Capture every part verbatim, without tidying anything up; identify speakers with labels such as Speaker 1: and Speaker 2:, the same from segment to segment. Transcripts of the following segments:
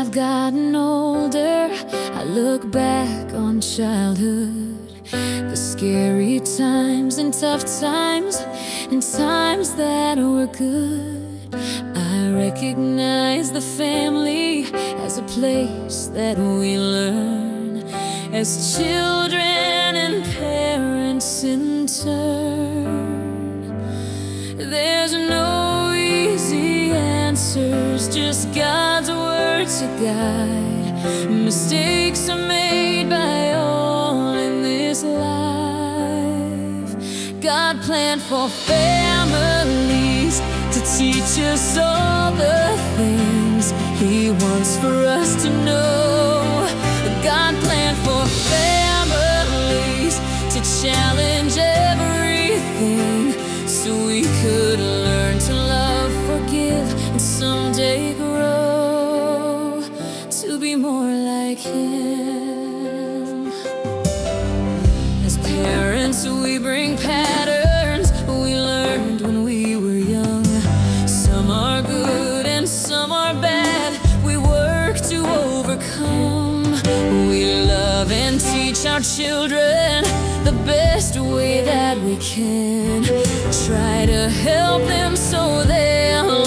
Speaker 1: I've gotten older, I look back on childhood, the scary times and tough times, and times that were good. I recognize the family as a place that we learn as children and parents in turn. There's no easy answers, just God's word to guide. Mistakes are made by all in this life. God planned for families to teach us all the things He wants for us to know. God planned for families to challenge everything, so we could learn to love, forgive, and someday grow to be more like Him. As parents, we bring patterns we learned when we were young. Some are good and some are bad, we work to overcome. We love and teach our children the best way that we can. Try to help them so they'll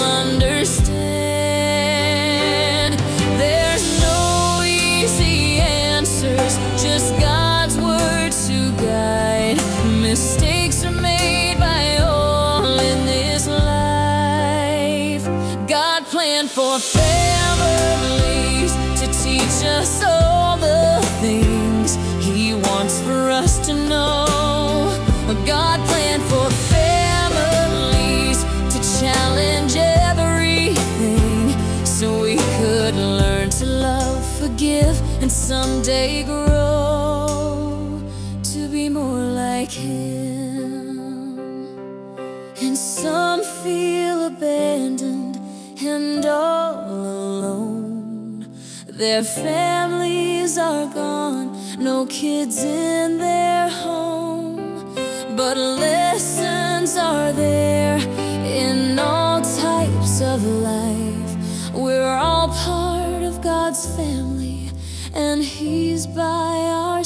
Speaker 1: understand. There's no easy answers, just God's word to guide. Mistakes are made by all in this life. God planned for families to teach us all the things He wants for us to know. God planned for families to challenge everything, so we could learn to love, forgive, and someday grow to be more like Him. And some feel abandoned and all alone. Their families are gone, no kids in their home. But lessons are there in all types of life. We're all part of God's family, and He's by our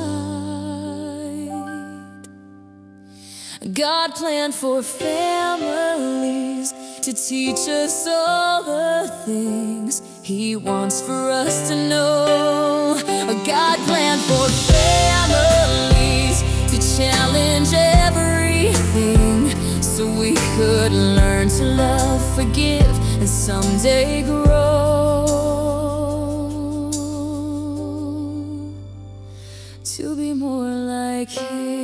Speaker 1: side. God planned for families to teach us all the things He wants for us to know. God planned for families to challenge everything, so we could learn to love, forgive, and someday grow to be more like Him.